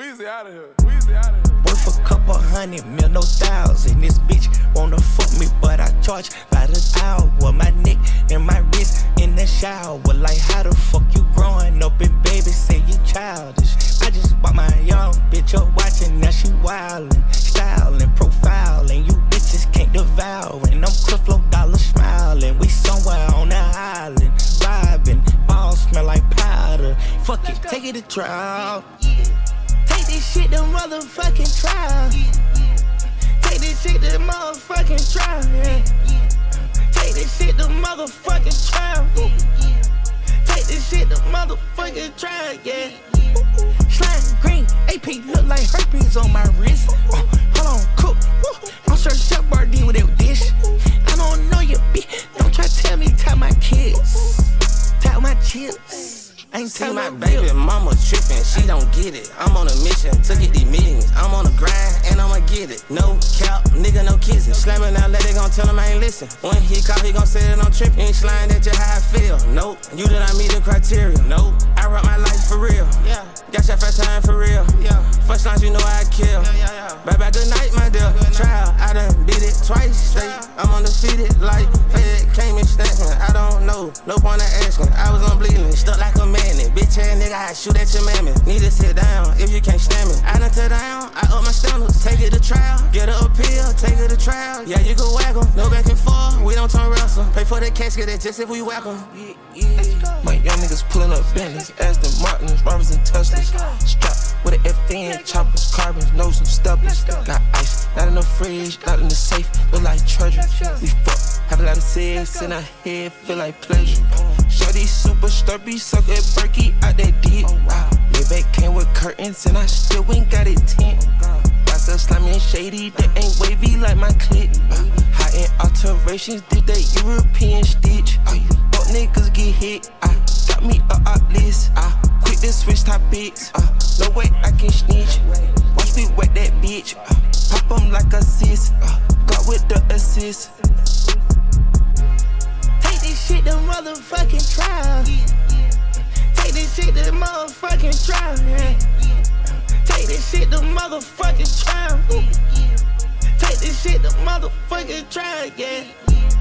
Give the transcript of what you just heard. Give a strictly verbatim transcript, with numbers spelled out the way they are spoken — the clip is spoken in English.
Weezy out of here. Weezy out of here. Worth a couple hundred mil, no thousand. This bitch wanna fuck me, but I charge by the hour. My neck and my wrist in the shower. Like, how the fuck you growing up and baby say you childish? I just bought my young bitch up watching, now she wildin', styling, profiling. You bitches can't devour. And I'm Creflo Dollar smiling. We somewhere on the island, vibing. Balls smell like powder. Fuck it, take it to trial. Take this shit to motherfucking trial. Take this shit to motherfucking trial. Yeah. Take this shit to motherfucking trial. Take this shit to motherfucking trial. Yeah. Slime green, A P look like herpes on my wrist. Uh, hold on, cook. Woo. I'm sure Chef Boyardee with that dish. I don't know you, bitch. Don't try to tell me tell my kids. Tell my chips. Ain't see my baby real. Mama trippin', she don't get it. I'm on a mission to get these millions. I'm on the grind and I'ma get it. No cap, nigga, no kissing. Slamming out, let it gon' tell him I ain't listen. When he call, he gon' say that I'm trippin'. Ain't slime that just how I feel. Nope, you did not meet the criteria. Nope, I rock my life for real. Yeah, got your first time for real. Yeah, first times you know I kill. Yeah, yeah, yeah. Bye bye, good night, my dear. Trial, I done beat it twice straight. I'm undefeated like Fed came and snatched me. I don't know, no point of asking. I was on bleeding, stuck like a man. Bitch ass nigga, I shoot at your mammy. Need to sit down if you can't stand me. I done tear down, I up my standards. Take it to trial, get her appeal, take it to trial. Yeah, you can whack 'em, no back and forth. We don't turn wrestle. Pay for the casket, that's just if we whack 'em. Yeah, yeah. My young niggas pulling up Bentleys, Aston Martins, Robbers and Teslas. Strapped with an F N, choppers, carbons, know some stubblers. Got ice, not in the fridge, not in the safe. Look like treasure. We fuck, have a lot of sex in our head, feel like pleasure. Shorty super sturdy, suck that Berkey out that dick. Wow. Maybach came with curtains and I still ain't got it tint. Got some slimy and shady that ain't wavy like my clip. Uh, high-end alterations, did that European stitch. Uh, fuck niggas get hit. I got me a up list. I quit to switch topics. Uh, no way I can snitch. Watch me wet that bitch. Uh, pop 'em like a sis. Uh, got with the assist. This shit to motherfucking trial. Take this shit to motherfucking trial. Yeah. Take this shit to motherfucking trial. Take this shit to motherfucking trial. Yeah.